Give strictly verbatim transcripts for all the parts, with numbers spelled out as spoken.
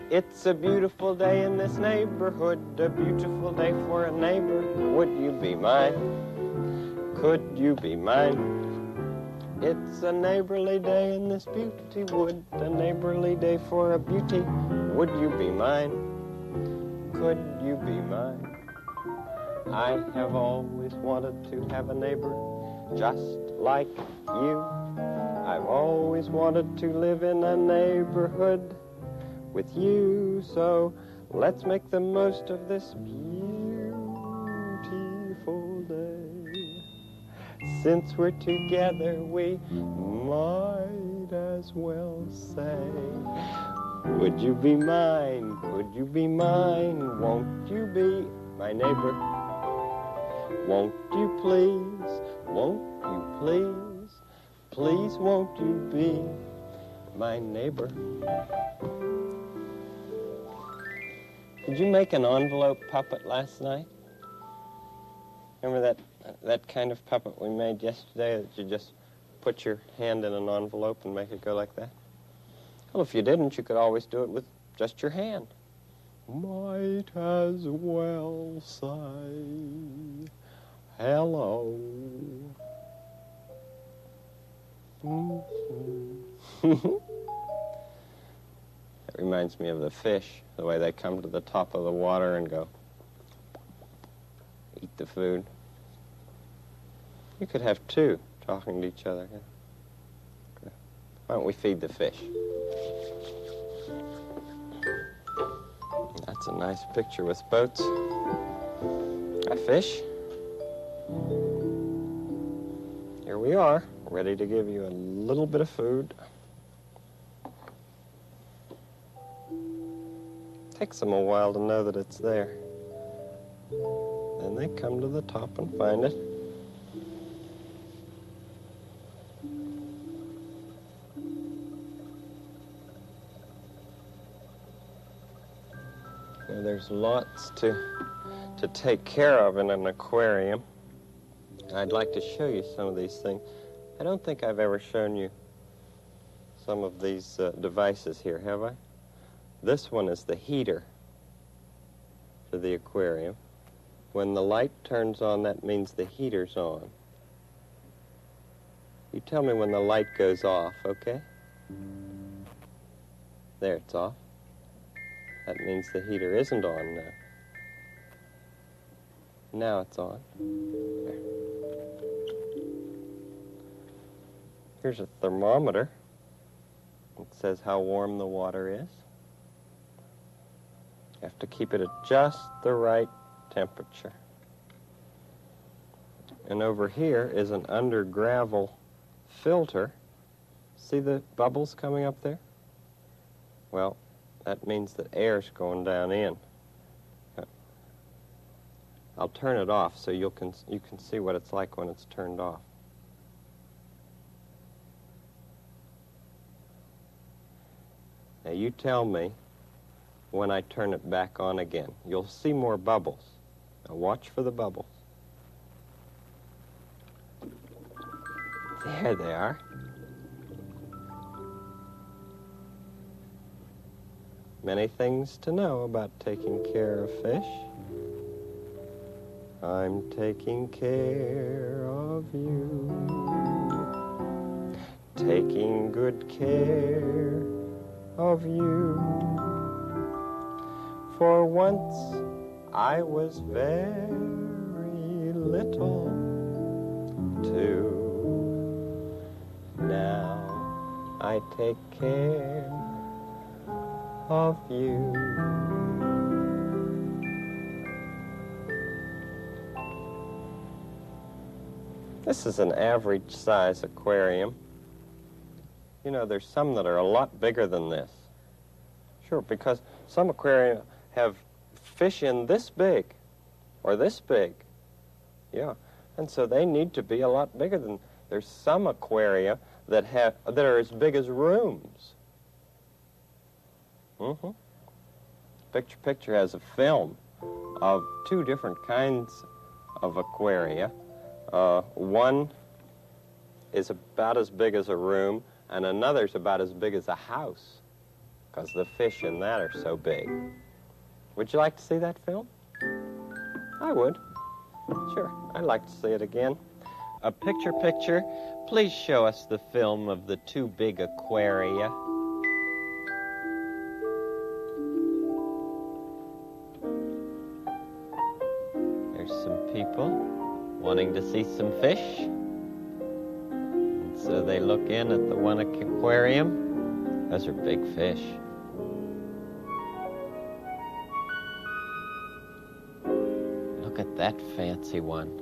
It's a beautiful day in this neighborhood, a beautiful day for a neighbor. Would you be mine? Could you be mine? It's a neighborly day in this beauty wood, a neighborly day for a beauty. Would you be mine? Could you be mine? I have always wanted to have a neighbor just like you. I've always wanted to live in a neighborhood with you, so let's make the most of this beautiful day. Since we're together, we might as well say, would you be mine? Could you be mine? Won't you be my neighbor? Won't you please? Won't you please? Please won't you be my neighbor? Did you make an envelope puppet last night? Remember that that kind of puppet we made yesterday that you just put your hand in an envelope and make it go like that? Well, if you didn't, you could always do it with just your hand. Might as well say hello. Mm-hmm. That reminds me of the fish, the way they come to the top of the water and go eat the food. You could have two talking to each other. Okay. Why don't we feed the fish? That's a nice picture with boats. Hi, fish. Here we are, ready to give you a little bit of food. Takes them a while to know that it's there. Then they come to the top and find it. Now, there's lots to, to take care of in an aquarium. I'd like to show you some of these things. I don't think I've ever shown you some of these uh, devices here, have I? This one is the heater for the aquarium. When the light turns on, that means the heater's on. You tell me when the light goes off, okay? There, it's off. That means the heater isn't on now. Now it's on. There. Here's a thermometer. It says how warm the water is. You have to keep it at just the right temperature. And over here is an under gravel filter. See the bubbles coming up there? Well, that means that air's going down in. I'll turn it off so you can you can see what it's like when it's turned off. Now you tell me when I turn it back on again. You'll see more bubbles. Now watch for the bubbles. There they are. Many things to know about taking care of fish. I'm taking care of you, taking good care of you. For once I was very little too. Now I take care of you. This is an average size aquarium. You know, there's some that are a lot bigger than this. Sure, because some aquariums have fish in this big or this big. Yeah, and so they need to be a lot bigger than. There's some aquaria that have that are as big as rooms. Mm-hmm. Picture Picture has a film of two different kinds of aquaria. Uh, one is about as big as a room, and another's about as big as a house, because the fish in that are so big. Would you like to see that film? I would. Sure, I'd like to see it again. A picture picture, please show us the film of the two big aquaria. There's some people wanting to see some fish. And so they look in at the one aquarium. Those are big fish. Look at that fancy one.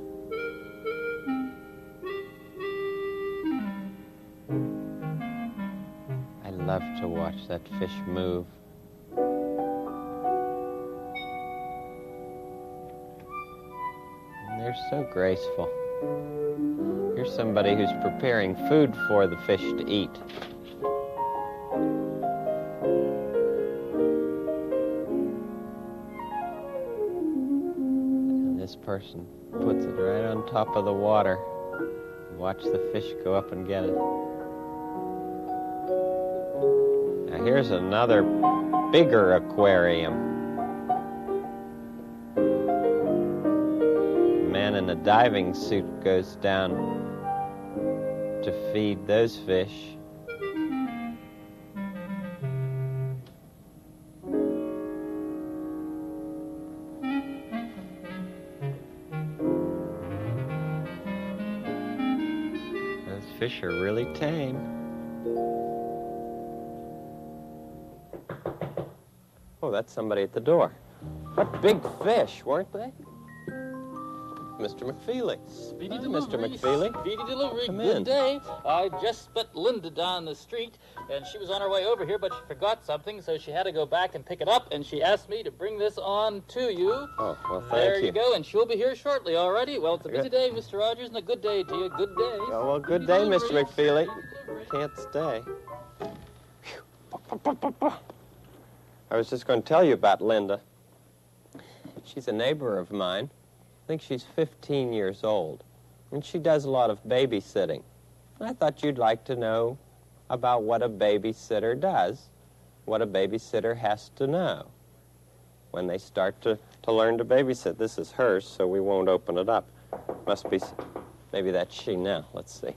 I love to watch that fish move. And they're so graceful. Here's somebody who's preparing food for the fish to eat. This person puts it right on top of the water. Watch the fish go up and get it. Now here's another bigger aquarium. A man in a diving suit goes down to feed those fish. Fish are really tame. Oh, that's somebody at the door. What big fish, weren't they? Mister McFeely. Speedy Hi, delivery. Mister McFeely. Speedy delivery. Come Good in. day. I just met Linda down the street, and she was on her way over here, but she forgot something, so she had to go back and pick it up, and she asked me to bring this on to you. Oh, well, thank there you. you go, and she'll be here shortly, all righty? Well, it's a busy Good. day, Mister Rogers, and a good day to you. Good day. Oh, well, good Speedy day, Mister delivery. McFeely. Speedy delivery. Can't stay. I was just going to tell you about Linda. She's a neighbor of mine. I think she's fifteen years old, and she does a lot of babysitting. I thought you'd like to know about what a babysitter does, what a babysitter has to know when they start to, to learn to babysit. This is hers, so we won't open it up. Must be, maybe that's she now. Let's see.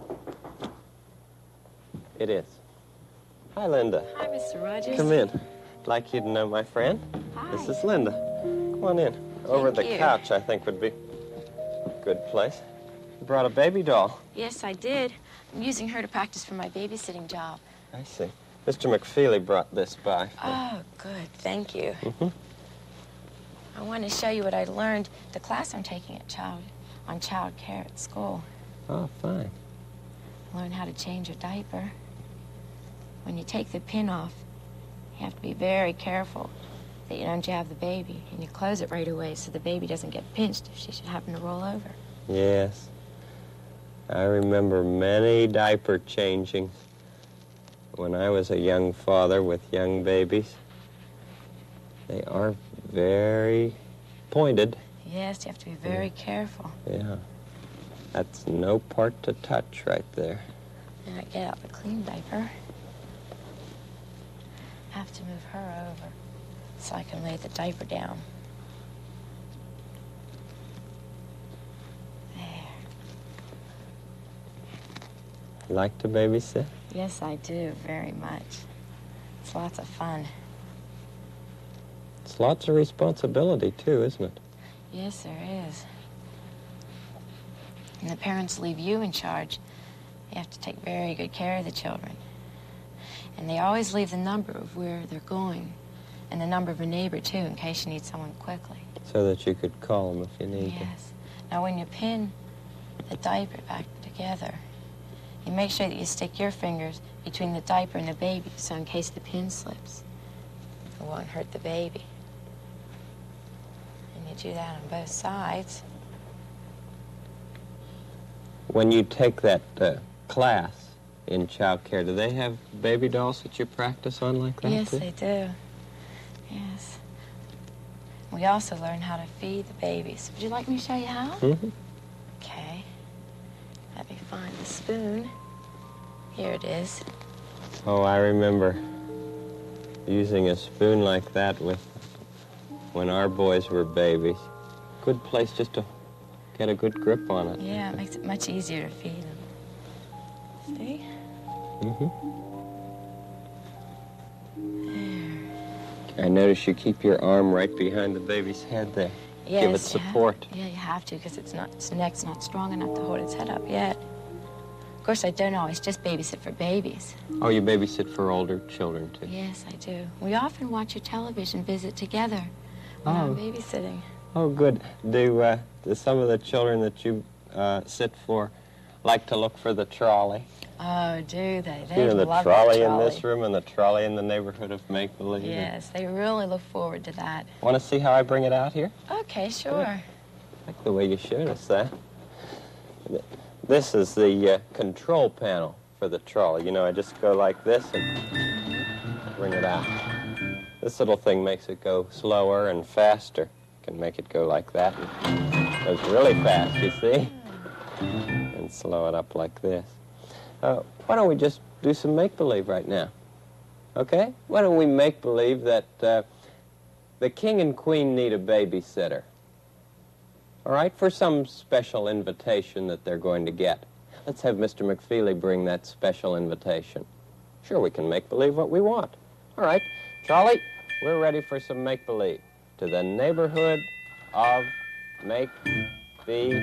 It is. Hi, Linda. Hi, Mister Rogers. Come in. I'd like you to know my friend. Hi. This is Linda. Come on in. Over Thank the you. couch, I think, would be a good place. You brought a baby doll. Yes, I did. I'm using her to practice for my babysitting job. I see. Mister McFeely brought this by. Oh, good. Thank you. Mm-hmm. I want to show you what I learned the class I'm taking at child on child care at school. Oh, fine. Learn how to change a diaper. When you take the pin off, you have to be very careful that you don't jab the baby, and you close it right away so the baby doesn't get pinched if she should happen to roll over. Yes. I remember many diaper changings when I was a young father with young babies. They are very pointed. Yes, you have to be very careful. Yeah. That's no part to touch right there. And I get out the clean diaper. Have to move her over so I can lay the diaper down. There. Like to babysit? Yes, I do, very much. It's lots of fun. It's lots of responsibility, too, isn't it? Yes, there is. And the parents leave you in charge. You have to take very good care of the children. And they always leave the number of where they're going and the number of a neighbor, too, in case you need someone quickly. So that you could call them if you need to. Yes. Now, when you pin the diaper back together, you make sure that you stick your fingers between the diaper and the baby, so in case the pin slips, it won't hurt the baby. And you do that on both sides. When you take that uh, class in child care, do they have baby dolls that you practice on like that, Yes, too? they do. Yes. We also learn how to feed the babies. Would you like me to show you how? Mm-hmm. Okay. Let me find the spoon. Here it is. Oh, I remember. using a spoon like that with when our boys were babies. Good place just to get a good grip on it. Yeah, it makes it much easier to feed them. See? Mm-hmm. There. I notice you keep your arm right behind the baby's head there. Yes, Give it support. Yeah, you have to, because it's not, its neck's not strong enough to hold its head up yet. Of course, I don't always just babysit for babies. Oh, you babysit for older children, too? Yes, I do. We often watch your television visit together when Oh. I'm babysitting. Oh, good. Do, uh, do some of the children that you uh, sit for like to look for the trolley? Oh, do they? They You know, the love trolley, that in trolley. this room and the trolley in the neighborhood of Make-Believe. Yes, they really look forward to that. Want to see how I bring it out here? Okay, sure. I like the way you showed us that. This is the uh, control panel for the trolley. You know, I just go like this and bring it out. This little thing makes it go slower and faster. Can make it go like that. It goes really fast, you see? And slow it up like this. Uh, why don't we just do some make-believe right now? Okay? Why don't we make believe that uh, the king and queen need a babysitter? All right? For some special invitation that they're going to get. Let's have Mister McFeely bring that special invitation. Sure, we can make believe what we want. All right. Charlie, we're ready for some make-believe. To the neighborhood of make-believe.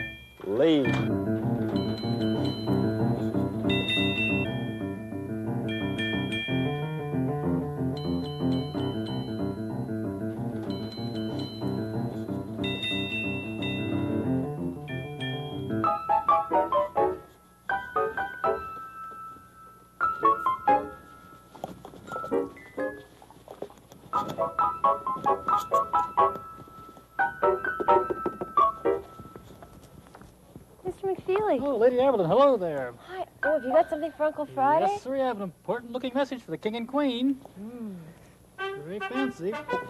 Mister McFeely. Oh, Lady Aberlin, hello there. Hi. Oh, have you got something for Uncle Friday? Yes, sir, we have an important-looking message for the king and queen. Mm. Very fancy.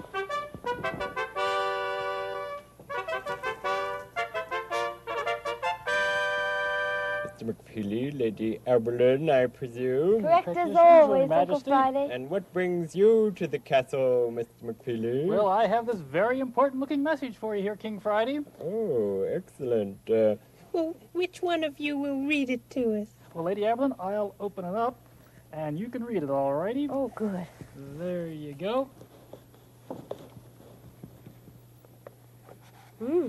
Mister McFeely, Lady Aberlin, I presume. Correct Correct as as always, usual, Uncle Majesty. Friday. And what brings you to the castle, Mister McFeely? Well, I have this very important-looking message for you here, King Friday. Oh, excellent. Uh, Well, which one of you will read it to us? Well, Lady Aberlin, I'll open it up, and you can read it, all righty? Oh, good. There you go. Hmm.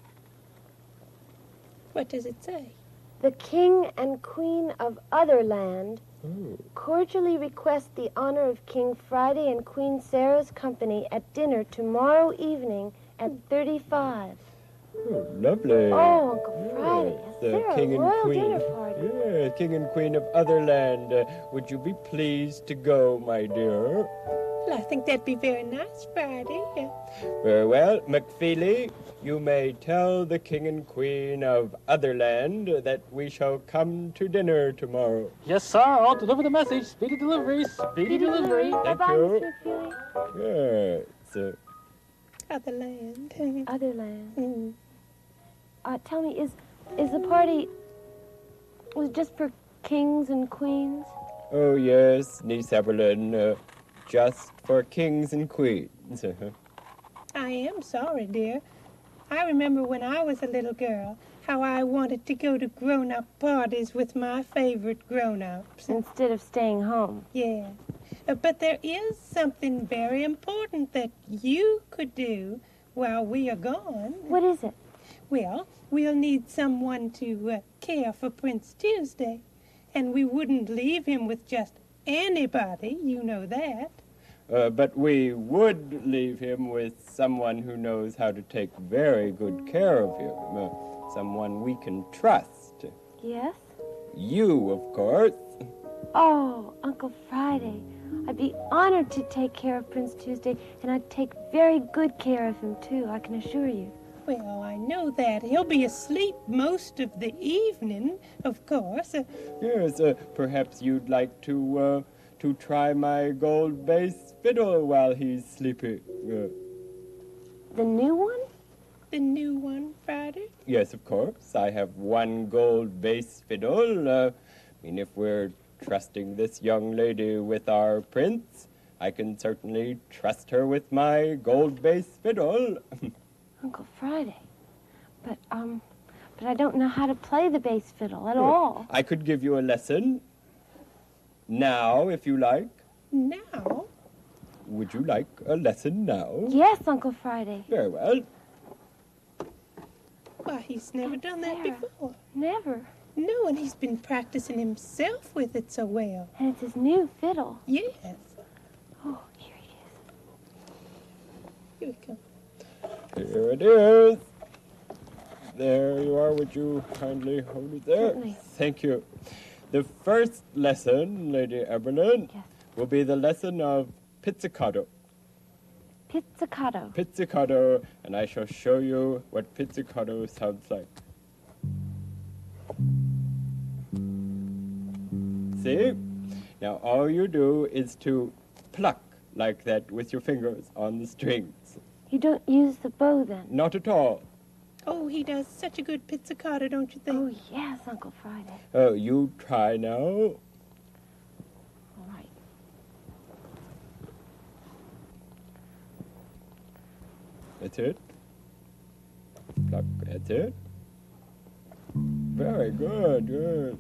What does it say? The King and Queen of Otherland oh, cordially request the honor of King Friday and Queen Sarah's company at dinner tomorrow evening at thirty-five. oh, lovely. Oh, Uncle Friday, Yes, is the there a King and royal Queen. dinner party? Yeah, King and Queen of Otherland. Uh, would you be pleased to go, my dear? Well, I think that'd be very nice, Friday. Uh, Very well, McFeely, you may tell the King and Queen of Otherland that we shall come to dinner tomorrow. Yes, sir, I'll deliver the message. Speedy delivery, speedy delivery. Thank Bye-bye, you. Mister McFeely. Yes. Uh, other land. Otherland. Hmm. Uh, tell me, is is the party was it just for kings and queens? oh, yes, Niece Evelyn, uh, just for kings and queens. I am sorry, dear. I remember when I was a little girl how I wanted to go to grown-up parties with my favorite grown-ups. Instead of staying home. Yeah. Uh, but there is something very important that you could do while we are gone. What is it? Well, we'll need someone to uh, care for Prince Tuesday. And we wouldn't leave him with just anybody, you know that. Uh, but we would leave him with someone who knows how to take very good care of him. Uh, someone we can trust. Yes? You, of course. Oh, Uncle Friday. I'd be honored to take care of Prince Tuesday, and I'd take very good care of him, too, I can assure you. Well, I know that. He'll be asleep most of the evening, of course. Uh, Yes, uh, perhaps you'd like to, uh, to try my gold bass fiddle while he's sleeping. Uh, The new one? the new one, Friday. yes, of course. I have one gold bass fiddle. Uh, I mean, if we're trusting this young lady with our prince, I can certainly trust her with my gold bass fiddle. Uncle Friday. But, um, but I don't know how to play the bass fiddle at all. I could give you a lesson now, if you like. Now? Would you like a lesson now? Yes, Uncle Friday. Very well. Why, he's never done that There. before. Never. No, and he's been practicing himself with it so well. And it's his new fiddle. Yes. Oh, here he is. Here we go. Here it is. There you are. Would you kindly hold it there? Certainly. Thank you. The first lesson, Lady Eberlin, Yes. will be the lesson of pizzicato. Pizzicato. Pizzicato, and I shall show you what pizzicato sounds like. See? Now all you do is to pluck like that with your fingers on the strings. You don't use the bow then? Not at all. Oh, he does such a good pizzicato, don't you think? Oh, yes, Uncle Friday. Oh, you try now. All right. That's it. Pluck, that's it. Very good, good.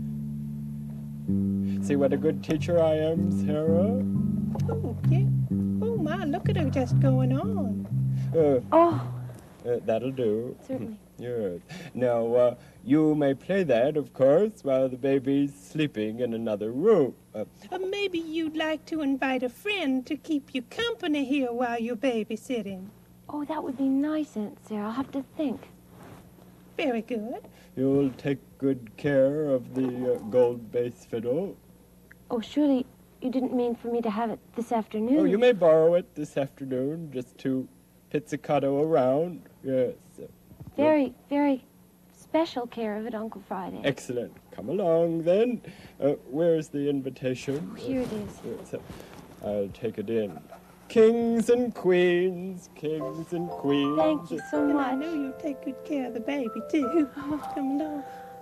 See what a good teacher I am, Sarah? Oh, yeah. Oh, my, look at her just going on. Uh, Oh, uh, that'll do. certainly. Yes. Now, uh, you may play that, of course, while the baby's sleeping in another room. Uh, Or maybe you'd like to invite a friend to keep you company here while you're babysitting. Oh, that would be nice, Aunt Sarah. I'll have to think. Very good. you'll take good care of the uh, gold bass fiddle. Oh, surely you didn't mean for me to have it this afternoon. Oh, you may borrow it this afternoon just to pizzicato around. Yes. Very, very special care of it, Uncle Friday. Excellent. Come along, then. Uh, where's the invitation? Here it is. Yes, uh, I'll take it in. Kings and queens, kings and queens. Thank you so And I much. know you'll take good care of the baby, too. Come along.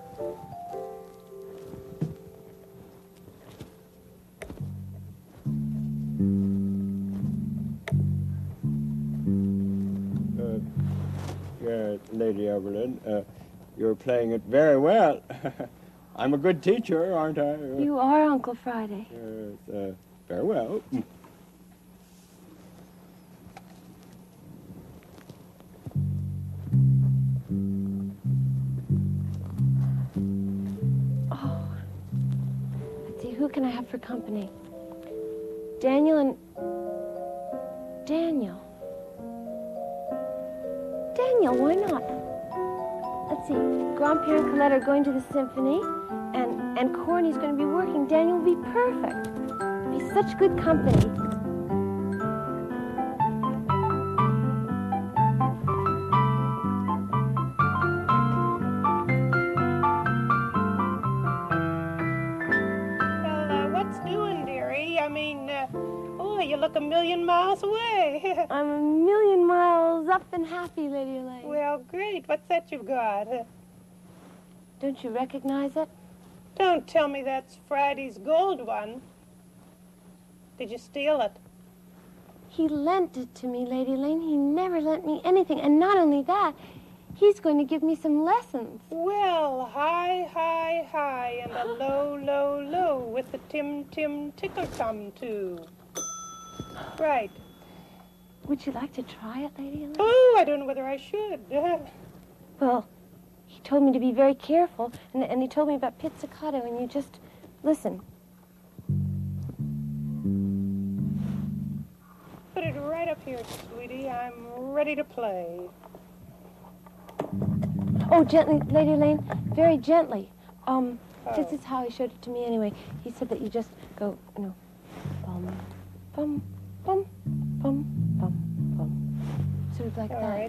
Uh, yeah, Lady Evelyn, uh, you're playing it very well. I'm a good teacher, aren't I? Uh, You are Uncle Friday. Yes, uh, very well. Oh. Let's see, who can I have for company? Daniel and... Daniel. Daniel, why not? Let's see, Grandpa and Colette are going to the symphony, and, and Corny's going to be working. Daniel will be perfect. Be such good company. Well, uh, what's doing, dearie? I mean, uh, oh, you look a million miles away. I'm a million miles up and happy, Lady Elaine. Well, great. What's that you've got? Uh, Don't you recognize it? Don't tell me that's Friday's gold one. Did you steal it? He lent it to me, Lady Elaine. He never lent me anything. And not only that, he's going to give me some lessons. Well, high, high, high, and a low, low, low, with the tim, tim, tickle tum, too. Right. Would you like to try it, Lady Elaine? Oh, I don't know whether I should. Well, he told me to be very careful, and, and he told me about pizzicato, and you just listen. Put it right up here, sweetie. I'm ready to play. Oh, gently, Lady Elaine, very gently. Um, this is how he showed it to me anyway. He said that you just go, you know, bum, bum, bum, bum, bum, bum. Sort of like All that. right.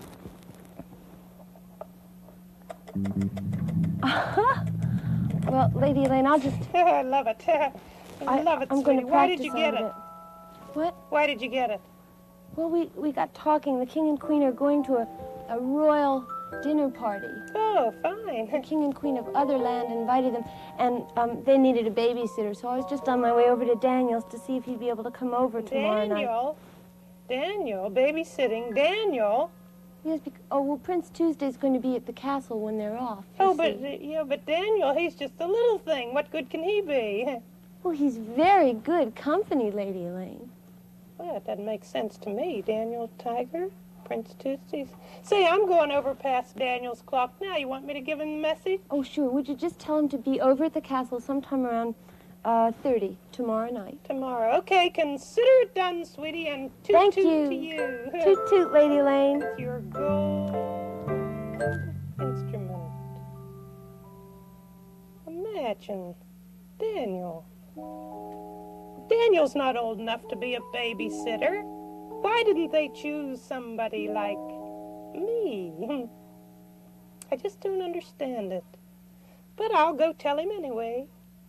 Well, Lady Elaine, I'll just... I love it. I, I love it, I'm sweetie. going to Why practice did you on get a it? bit. What? Why did you get it? Well, we, we got talking. The king and queen are going to a, a royal dinner party. Oh, fine. The king and queen of other land invited them, and um, they needed a babysitter, so I was just on my way over to Daniel's to see if he'd be able to come over tomorrow night. Daniel? Daniel? Babysitting Daniel? Yes, bec- oh, well, Prince Tuesday's going to be at the castle when they're off. you Oh, but, see. yeah, but Daniel, he's just a little thing. What good can he be? Well, he's very good company, Lady Elaine. Well, that doesn't make sense to me. Daniel Tiger, Prince Tuesdays. Say, I'm going over past Daniel's clock now. You want me to give him the message? Oh, sure. Would you just tell him to be over at the castle sometime around uh, thirty tomorrow night? Tomorrow. Okay, consider it done, sweetie, and toot Thank toot you. to you. Toot toot, Lady Elaine. With your gold instrument. Imagine, Daniel. Daniel's not old enough to be a babysitter. Why didn't they choose somebody like me? I just don't understand it. But I'll go tell him anyway.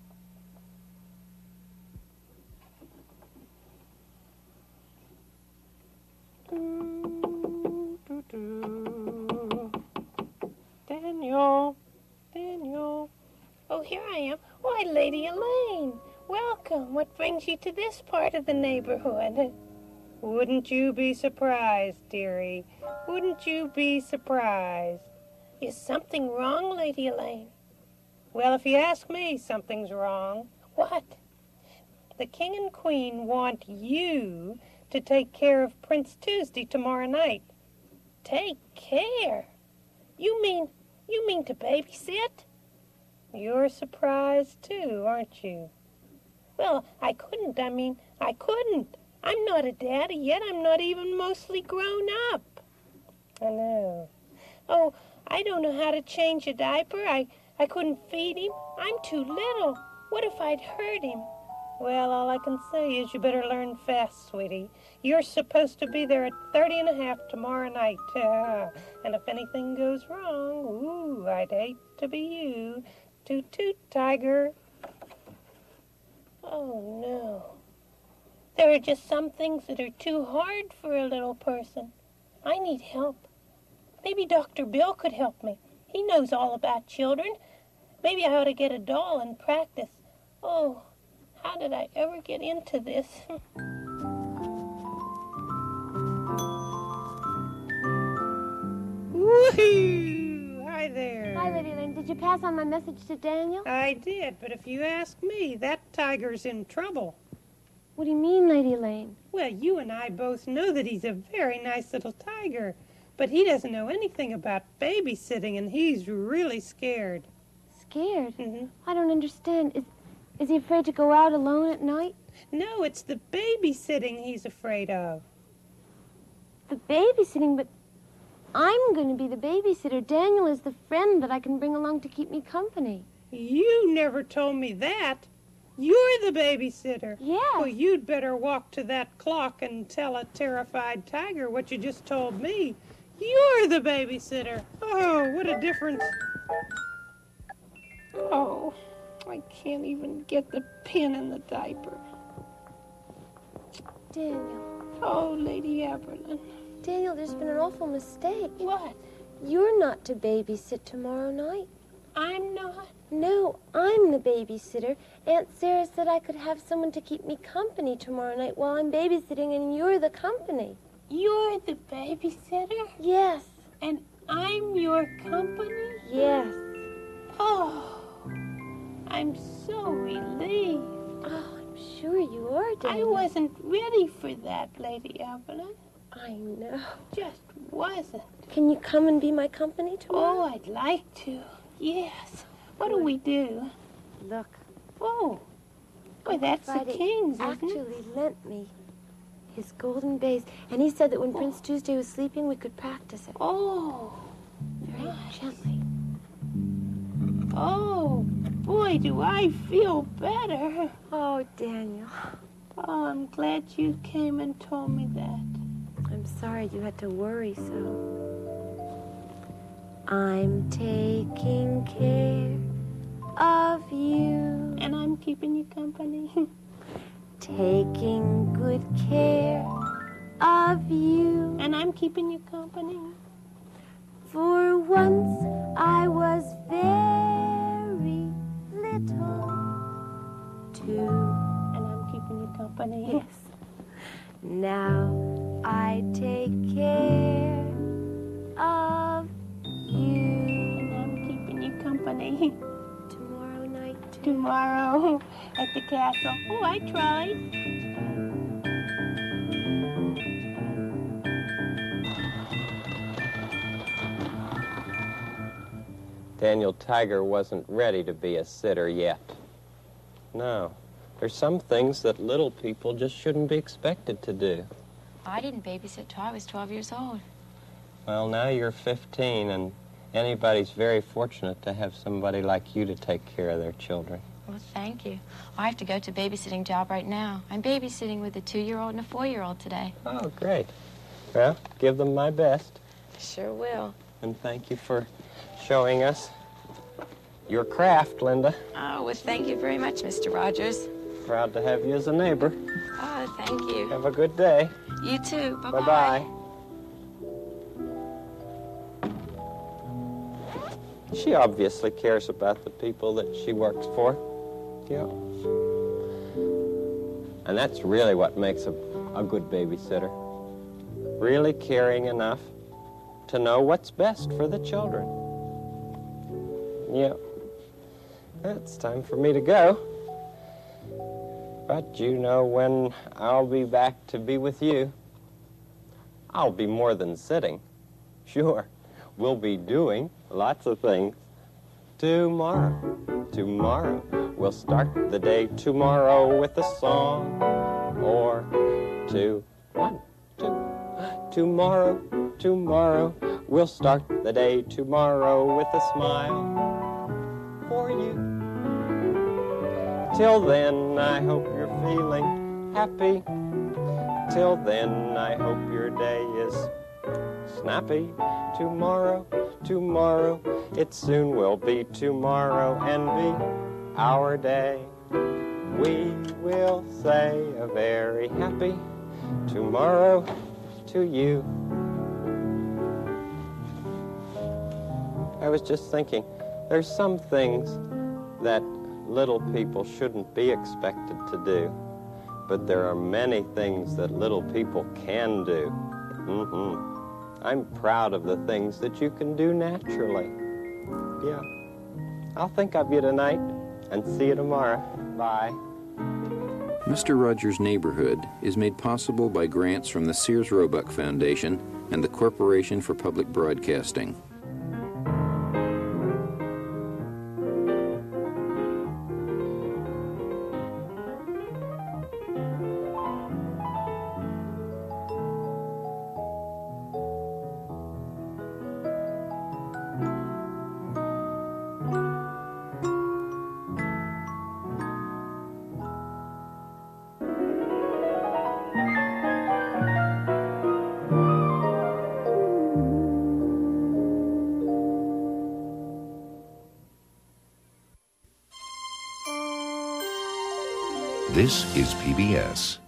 Daniel, Daniel. Oh, here I am. Why, Lady Elaine. Welcome. What brings you to this part of the neighborhood? Wouldn't you be surprised, dearie? Wouldn't you be surprised? Is something wrong, Lady Elaine? Well, if you ask me, something's wrong. What? The king and queen want you to take care of Prince Tuesday tomorrow night. Take care? You mean, you mean to babysit? You're surprised too, aren't you? Well, I couldn't, I mean, I couldn't. I'm not a daddy yet. I'm not even mostly grown up. I know. Oh, I don't know how to change a diaper. I, I couldn't feed him. I'm too little. What if I'd hurt him? Well, all I can say is you better learn fast, sweetie. You're supposed to be there at thirty and a half tomorrow night. Uh, and if anything goes wrong, ooh, I'd hate to be you. Toot toot, Tiger. Oh, no. There are just some things that are too hard for a little person. I need help. Maybe Doctor Bill could help me. He knows all about children. Maybe I ought to get a doll and practice. Oh, how did I ever get into this? Woohoo! Hi there. Hi, Lady Elaine. Did you pass on my message to Daniel? I did, but if you ask me, that tiger's in trouble. What do you mean, Lady Elaine? Well, you and I both know that he's a very nice little tiger, but he doesn't know anything about babysitting, and he's really scared. Scared? Mm-hmm. I don't understand. Is, is he afraid to go out alone at night? No, it's the babysitting he's afraid of. The babysitting? But I'm going to be the babysitter. Daniel is the friend that I can bring along to keep me company. You never told me that. You're the babysitter. Yes. Well, you'd better walk to that clock and tell a terrified tiger what you just told me. You're the babysitter. Oh, what a difference. Oh, I can't even get the pin in the diaper. Daniel. Oh, Lady Aberlin. Daniel, there's been an awful mistake. What? You're not to babysit tomorrow night. I'm not? No, I'm the babysitter. Aunt Sarah said I could have someone to keep me company tomorrow night while I'm babysitting, and you're the company. You're the babysitter? Yes. And I'm your company? Yes. Oh, I'm so relieved. Oh, I'm sure you are, I Daniel. wasn't ready for that, Lady Evelyn. I know. Just wasn't. Can you come and be my company tomorrow? Oh, I'd like to. Yes. What do we do? Look. Oh. Boy, that's the Friday king's, isn't actually it? lent me his golden base, and he said that when Prince Tuesday was sleeping, we could practice it. Oh. Very nice. gently. Oh, boy, do I feel better. Oh, Daniel. Oh, I'm glad you came and told me that. I'm sorry you had to worry so. I'm taking care of you. And I'm keeping you company. Taking good care of you. And I'm keeping you company. For once I was very little too. And I'm keeping you company. Yes. Now I take care of you. And I'm keeping you company. Tomorrow night, too. Tomorrow at the castle. Oh, I tried. Daniel Tiger wasn't ready to be a sitter yet. No. There's some things that little people just shouldn't be expected to do. I didn't babysit till I was twelve years old. Well, now you're fifteen, and anybody's very fortunate to have somebody like you to take care of their children. Well, thank you. I have to go to a babysitting job right now. I'm babysitting with a two-year-old and a four-year-old today. Oh, great. Well, give them my best. Sure will. And thank you for showing us your craft, Linda. Oh, well, thank you very much, Mister Rogers. Proud to have you as a neighbor. Oh, thank you. Have a good day. You too. Bye-bye. Bye-bye. She obviously cares about the people that she works for. Yeah. And that's really what makes a, a good babysitter. Really caring enough to know what's best for the children. Yeah. It's time for me to go. But you know when I'll be back to be with you. I'll be more than sitting. Sure, we'll be doing lots of things. Tomorrow, tomorrow, we'll start the day tomorrow with a song. Or two, one, two. Tomorrow, tomorrow, we'll start the day tomorrow with a smile for you. Till then, I hope you're feeling happy. Till then, I hope your day is snappy. Tomorrow, tomorrow, it soon will be tomorrow and be our day. We will say a very happy tomorrow to you. I was just thinking, there's some things that little people shouldn't be expected to do, but there are many things that little people can do. Mm-hmm. I'm proud of the things that you can do naturally. Yeah. I'll think of you tonight and see you tomorrow. Bye. Mister Rogers' Neighborhood is made possible by grants from the Sears Roebuck Foundation and the Corporation for Public Broadcasting. This is P B S.